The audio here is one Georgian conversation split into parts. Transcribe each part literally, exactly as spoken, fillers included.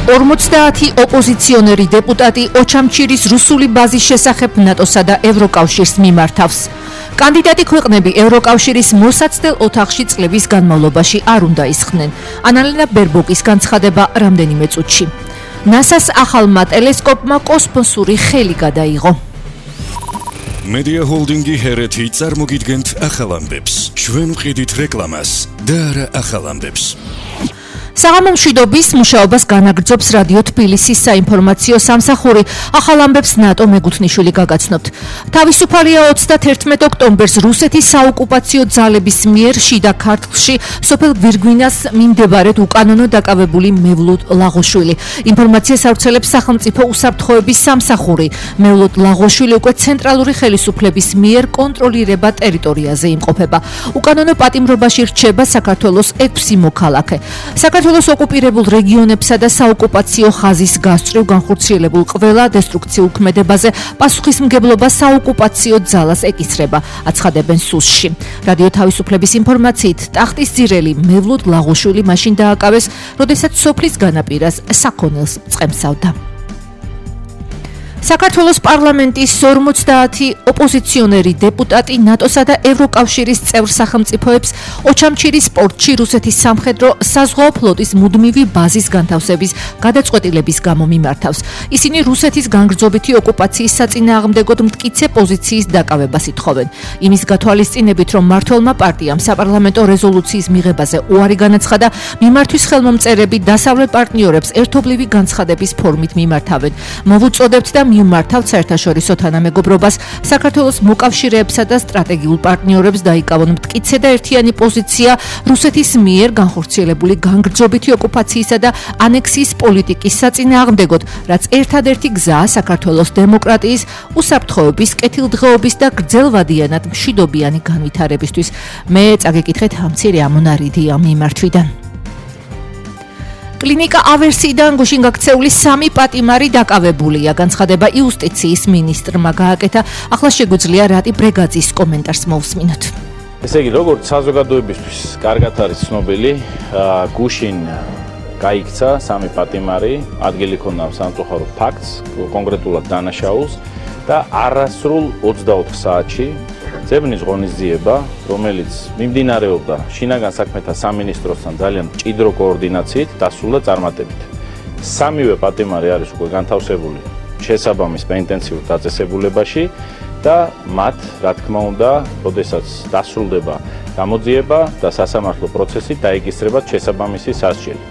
ორმოცდაათი ოპოზიციონერი დეპუტატი ოჩამჩირის რუსული ბაზის შესახებ ნატოსა და ევროკავშირს მიმართავს. კანდიდატი ქვეყნები ევროკავშირის მოსაცდელ ოთახში წლების განმავლობაში არ უნდა ისხდნენ. ანალენა ბერბოკის განცხადება რამდენიმე წუთში. ნასას ახალმა ტელესკოპმა კოსმოსური ხელი გადაიღო. Media Holdingi ჰერეთი წარმოგიდგენთ ახალ ამბებს. ჩვენ ვყიდით რეკლამას და არა ახალ ამბებს. საღამო მშვიდობის მუშაობას განაგრძობს რადიო თბილისის საინფორმაციო სამსახური. ახალ ამბებს ნატო მეგუთნიშვილი გაგაცნობთ. თავისუფალია ოცდათერთმეტ ოქტომბერს რუსეთის საოკუპაციო ძალების მიერ შიდა ქართლში სოფელ გვირგვინას მიმდებარედ უკანონო დაკავებული მევლოდ ლაღოშვილი. ინფორმაციას ავრცელებს სახელმწიფო უსაფრთხოების სამსახური. მევლოდ ლაღოშვილი უკვე ცენტრალური ხელისუფლების მიერ კონტროლირება ტერიტორიაზე იმყოფება. უკანონო პატიმრობაში რჩება საქართველოს ექვსი მოქალაქე. საქართველოს ოკუპირებულ რეგიონებსა და საოკუპაციო ხაზის გასწვრივ განხორციელებულ ყველა დესტრუქციულ ქმედებაზე პასუხისმგებლობა საოკუპაციო ძალას ეკისრება, აცხადებენ სუსში. რადიო თავისუფლების ინფორმაციით, ტახტის ძირელი მევლოდ ლაღოშვილი მაშინ დააკავეს, როდესაც სოფლის განაპირას საქონელს წემსავდა. საქართველოს პარლამენტის ორმოცდაათი ოპოზიციონერი დეპუტატი ნატოსა და ევროკავშირის წევრ სახელმწიფოებს ოჩამჩირის პორტში რუსეთის სამხედრო საზღვაო ფლოტის მუდმივი ბაზის განთავსების გადაწყვეტილების გამო მიმართავს. ისინი რუსეთის განგრძობითი ოკუპაციის საწინააღმდეგოდ მტკიცე პოზიციის დაკავებას ითხოვენ. იმის გათვალისწინებით, რომ მმართველმა პარტიამ საპარლამენტო რეზოლუციის მიღებაზე უარი განაცხადა, მიმართვის ხელმომწერები დასავლეთ პარტნიორებს ერთობლივი განცხადების ფორმით მიმართავენ. მოვუწოდებთ და მიმართავთ საერთაშორისო თანამეგობრობას, საქართველოს მოკავშირეებსა და სტრატეგიულ პარტნიორებს დაიკავონ მტკიცე და ერთიანი პოზიცია რუსეთის მიერ განხორციელებული განგრძობითი ოკუპაციისა და ანექსიის პოლიტიკის საწინააღმდეგოდ, რაც ერთადერთი გზაა საქართველოს დემოკრატიის, უსაფრთხოების, კეთილდღეობის და გრძელვადიანად მშვიდობიანი განვითარებისთვის. მე წაგეკითხეთ ამცირე ამონარიდია მიმართვიდან. კლინიკა ავერსიდან გუშინ გაქცეული სამი პატიმარი დაკავებულია. განცხადება იუსტიციის მინისტრმა გააკეთა. ახლა შეგვიძლია რატი ბრეგაძის კომენტარს მოვსმინოთ. ესე იგი, როგორც საზოგადოებისთვის კარგად არის ცნობილი, გუშინ გაიქცა სამი პატიმარი, ადგილი ქონდა სამწუხარო ფაქტს, კონკრეტულად დანაშაულს და არასრულ ოცდაოთხ საათში ძებნის ღონისძიება, რომელიც მიმდინარეობდა შინაგან საქმეთა სამინისტროსთან ძალიან მჭიდრო კოორდინაციით, დასრულდა წარმატებით. სამივე პატიმარი არის უკვე განთავსებული შესაბამის ინტენსიურ დაწესებულებაში და მათ, რა თქმა უნდა, როდესაც დასრულდება გამოძიება და სასამართლო პროცესი დაეკისრება შესაბამისი სასჯელი.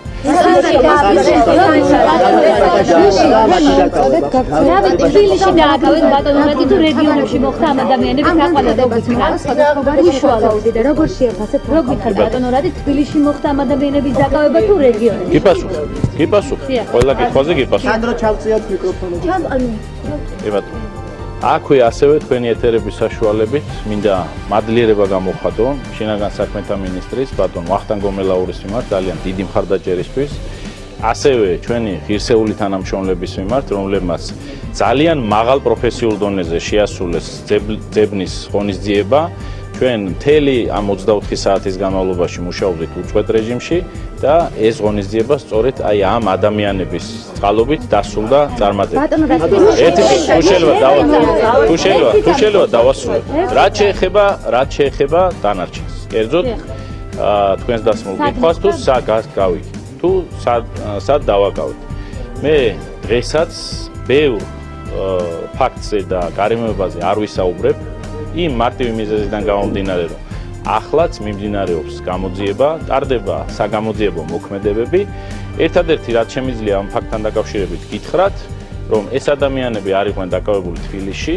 თბილისში დააკავეთ ბატონობადი თუ რეგიონებში მოხდა ამ ადამიანების დაყალიბების მიშვალაუდი და როგორ შეაფასეთ როგითხრა ბატონორადი თბილისში მოხდა ამ ადამიანების დაკავება თუ რეგიონებში? გიპასუხ, გიპასუხ. ყველა კითხვაზე გიპასუხ. სანდრო ჩავწიოთ მიკროფონი. კი ბატონო. აქვე ასევე თქვენი ეთერების საშუალებით მინდა მადლიერება გამოვხატო შინაგან საქმეთა მინისტრის ბატონ ვახტანგ გომელაურის მიმართ ძალიან დიდი მხარდაჭერისთვის, ასევე ჩვენი ღირსეული თანამშრომლების მიმართ, რომლებმაც ძალიან მაღალ პროფესიულ დონეზე შეასრულეს ძებნის ღონისძიება. ჩვენ მთელი ამ ოცდაოთხი საათის განმავლობაში მუშაობდით უწყვეტ რეჟიმში და ეს ღონისძიება სწორედ აი ამ ადამიანების წყალობით დასრულდა წარმატებით. ერთი თუ შეიძლება თუ შეიძლება თუ შეიძლება დავასრულოთ. რაც შეეხება რაც შეეხება დანარჩენს. კერძოდ თქვენს დასმულ კითხვას თუ სად გავიქით, თუ სად დავაკავეთ. მე დღესაც ბევრ ფაქტზე და გარემოებაზე არ ვისაუბრებ. იმ მარტივი მიზეზიდან გამომდინარე, რომ ახლაც მიმდინარეობს გამოძიება, ტარდება საგამოძიებო მოქმედებები. ერთადერთი რაც შემიძლია ამ ფაქტთან დაკავშირებით გითხრათ, რომ ეს ადამიანები არ იყვნენ დაკავებული თბილისში.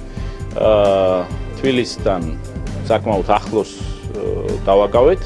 თბილისთან საკმაოდ ახლოს დავაკავეთ.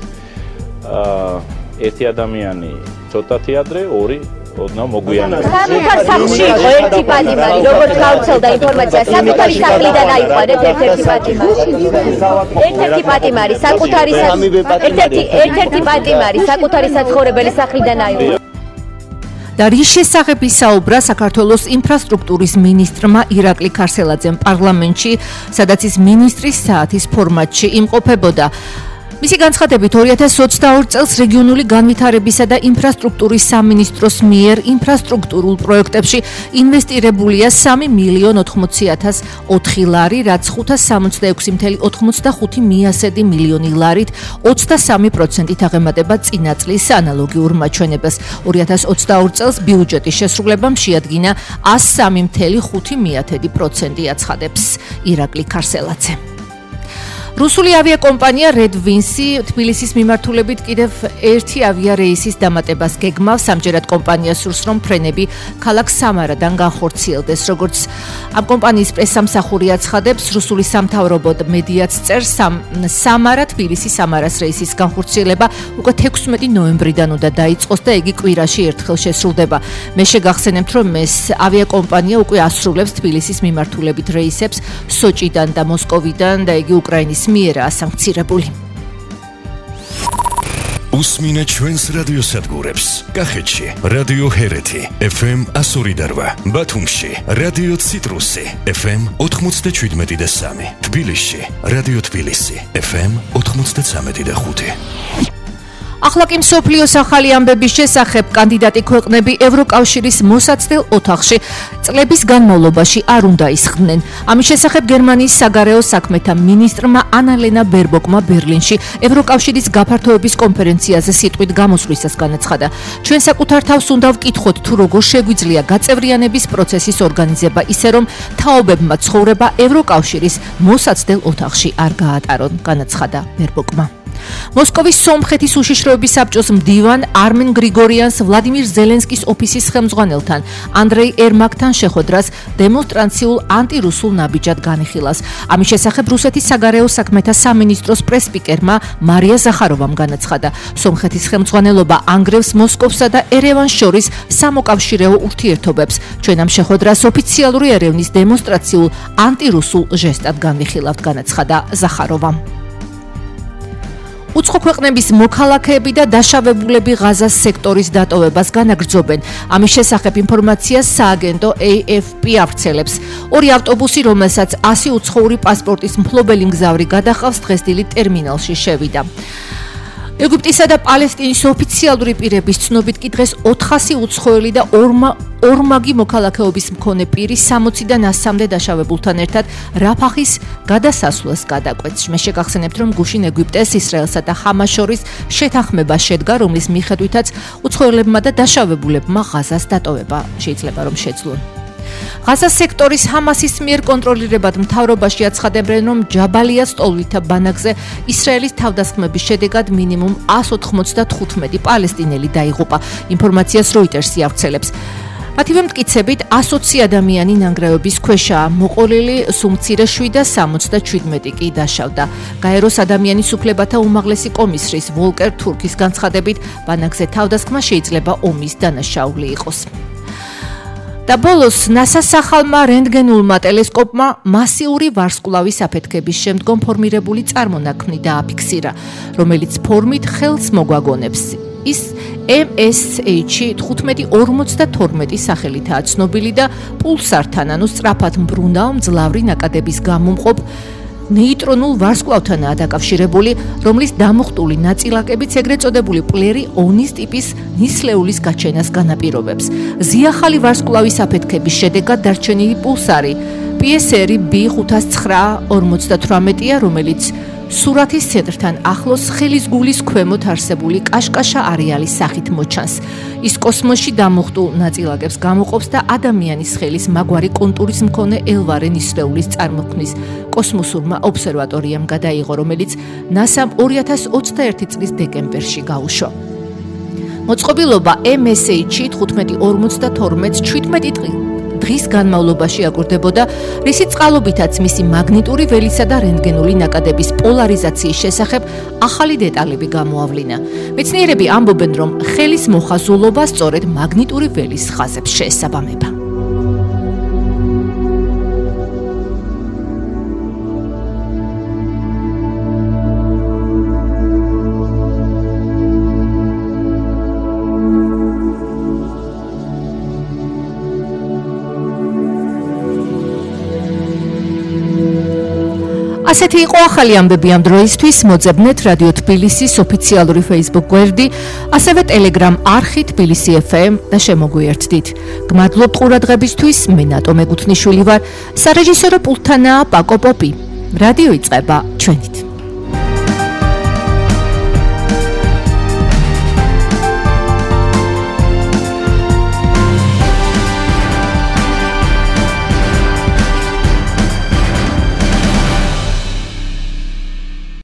ერთი ადამიანი ცოტათი ადრე, ორი ოდნავ მოგვიანებით. საკუთარ სახლში იყო ერთი პატიმარი, როგორც გავრცელდა ინფორმაცია, საკუთარი სახლიდან აიყვანეთ ერთ-ერთი პატიმარი. ერთ-ერთი პატიმარი საკუთარი ერთ-ერთი ერთ-ერთი პატიმარი საკუთარი საცხოვრებელი სახლიდან აიყვანეთ. და რის შესახებ ისაუბრა საქართველოს ინფრასტრუქტურის მინისტრმა ირაკლი ქარსელაძემ პარლამენტში, სადაც ის მინისტრის საათის ფორმატში იმყოფებოდა. მისი განცხადებით ორი ათას ოცდაორ წელს რეგიონული განვითარებისა და ინფრასტრუქტურის სამინისტროს მიერ ინფრასტრუქტურულ პროექტებში ინვესტირებულია სამი მილიონ ოთხმოცი ათას ოთხი ლარი, რაც ხუთას სამოცდაექვსი მცდარი ოცდახუთი მიასედი მილიონი ლარით ოცდასამი პროცენტით აღემატება წინა წლის ანალოგიურ მაჩვენებას. ორი ათას ოცდაორ წელს ბიუჯეტის შესრულებამ შეადგინა ას სამი მცდარი ხუთი პროცენტი აცხადებს ირაკლი ქარსელაძე. რუსული ავიაკომპანია Red Wings თბილისის მიმართულებით კიდევ ერთი ავიარეისის დამატებას გეგმავს. ამჯერად კომპანია სურს, რომ ფრენები ქალაქ სამარადან განხორციელდეს. როგორც ამ კომპანიის პრესსამსახური აცხადებს, რუსული სამთავრობო მედიაც წერს, სამარა თბილისი სამარას რეისის განხორციელება უკვე თექვსმეტი ნოემბრიდან უნდა დაიწყოს და იგი კვირაში ერთხელ შესრულდება. მე შეგახსენებთ, რომ ეს ავიაკომპანია უკვე ასრულებს თბილისის მიმართულებით რეისებს სოჭიდან და მოსკოვიდან და იგი უკრაინის მიერაა სანქცირებული. უსმინეთ ჩვენს რადიოსადგურებს. კახეთში რადიო ჰერეთი ეფ ემ εκατო ორი და რვა, ბათუმში რადიო ციტრუსი ეფ ემ ოთხმოცდაშვიდმეტი და სამი, თბილისში რადიო თბილისი ეფ ემ ოთხმოცდაცამეტი და ხუთი. ახლა კი მსოფლიოს ახალი ამბების შესახებ კანდიდატი ქვეყნები ევროკავშირის მოსაცდელ ოთახში წლების განმავლობაში არ უნდა ისხდნენ. ამის შესახებ გერმანიის საგარეო საქმეთა მინისტრმა ანალენა ბერბოკმა ბერლინში ევროკავშირის გაფართოების კონფერენციაზე სიტყვით გამოსვლისას განაცხადა. ჩვენ საკუთარ თავს უნდა ვკითხოთ, თუ როგორ შეგვიძლია გაწევრიანების პროცესის ორგანიზება ისე, რომ თაობებმა ცხოვრება ევროკავშირის მოსაცდელ ოთახში არ გაატარონ, განაცხადა ბერბოკმა. მოსკოვის სომხეთის უშიშროების საბჭოს მდივან არმენ გრიგორიანს ვლადიმირ ზელენსკის ოფისის ხელმძღვანელთან ანდრეი ერმაკთან შეხვედრას დემონსტრაციულ ანტირუსულ ნაბიჯად განიხილავს. ამის შესახებ რუსეთის საგარეო საქმეთა სამინისტროს პრესსპიკერმა მარია ზახაროვამ განაცხადა. სომხეთის ხელმძღვანელობა ანგრევს მოსკოვსა და ერევანს შორის სამოკავშირეო ურთიერთობებს. ჩვენ ამ შეხვედრას ოფიციალური ერევნის დემონსტრაციულ ანტირუსულ ჟესტად განვიხილავთ, განაცხადა ზახაროვამ. უცხო ქვეყნების მოქალაქეები და დაშავებულები ღაზას სექტორის დატოვებას განაგრძობენ. ამის შესახებ ინფორმაციას სააგენტო ეი ეფ პი ავრცელებს. ორი ავტობუსი, რომელსაც ასი უცხოური პასპორტის მფლობელი მგზავრი გადაჰყავს, დღესდღეობით ტერმინალში შევიდა. ეგვიპტისა და პალესტინის ოფიციალური პირების ცნობით კი დღეს ოთხასი უცხოელი და ორმა ორმაგი მოქალაქეობის მქონე პირი სამოციდან ასამდე დაშავებულთან ერთად რაფახის გადასასვლელს გადაკვეთს. მე შეგახსენებთ, რომ გუშინ ეგვიპტეს, ისრაელსა და ჰამას შორის შეთანხმება შედგა, რომლის მიხედვითაც უცხოელებმა და დაშავებულებმა ღაზას დატოვება შეიძლება რომ შეძლონ. ღაზას სექტორის ჰამასის მიერ კონტროლირებად მთავრობაში აცხადებენ, რომ ჯაბალიას ტოლვილთა ბანაკზე ისრაელის თავდასხმების შედეგად მინიმუმ ას ოთხმოცდათხუთმეტი პალესტინელი დაიღუპა. ინფორმაციას როიტერსი ავრცელებს. მათივე მტკიცებით ასოცი ადამიანი ნანგრევების ქვეშაა მოყოლილი, სუმცირე შვიდ სამოცდაშვიდმეტი კი დაშავდა. გაეროს ადამიანის უფლებათა უმაღლესი კომისრის ვოლკერ თურქის განცხადებით, ბანაკზე თავდასხმა შეიძლება ომის დანაშაული იყოს. და ბოლოს ნასას ახალმა რენტგენულმა ტელესკოპმა მასიური ვარსკვლავის აფეთქების შემდგომ ფორმირებული წარმონაქმნი დააფიქსირა, რომელიც ფორმით ხელს მოგვაგონებს. ის ემ ეს ეიჩ თხუთმეტი ორმოცდათორმეტი სახელითაა ცნობილი და პულსართან, ანუ სწრაფად მბრუნავ მძლავრი ნაკადების გამომყოფ ნეიტრონულ ვარსკვლავთანაა დაკავშირებული, რომლის დამუხტული ნაწილაკებიც ეგრეთ წოდებული პლერი ონის ტიპის ნისლეულის გაჩენას განაპირობებს. ზიახალი ვარსკვლავის აფეთქების შედეგად დარჩენილი პულსარი პი ეს ერ ბი ხუთას ცხრა ორმოცდათვრამეტია, რომელიც სურათის ცენტრთან ახლოს ხელისგულის ქვემოთ არსებული კაშკაშა არეალის სახით მოჩანს. ის კოსმოსში დამუხტულ ნაწილაკებს გამოყოფს და ადამიანის ხელის მაგვარი კონტურის მქონე ელვარე ნისლეულის წარმოქმნის კოსმოსურმა ობსერვატორიამ გადაიღო, რომელიც ნასამ ორი ათას ოცდაერთი წლის დეკემბერში გაუშვა. მოწყობილობა ემ ეს ეიჩ თხუთმეტი ორმოცდათორმეტს შვიდმეტი დღის განმავლობაში აგორდებოდა, რისი წყალობითაც მისი მაგნიტური ველისა და რენტგენული ნაკადების პოლარიზაციის შესახებ ახალი დეტალები გამოავლინა. მეცნიერები ამბობენ, რომ ხელის მოხაზულობა სწორედ მაგნიტური ველის ხაზებს შეესაბამება. ასეთი იყო ახალი ამბები ამ დროისთვის. მოძებნეთ რადიო თბილისის ოფიციალური Facebook გვერდი, ასევე Telegram არხი თბილისი ეფ ემ და შემოგვიერთდით. გმადლობთ ყურადღებისთვის, მე ნატო მეგუთნიშვილი ვარ. სარეჟისორო პულტთანაა პაკო პოპი. რადიო იწყება ჩვენი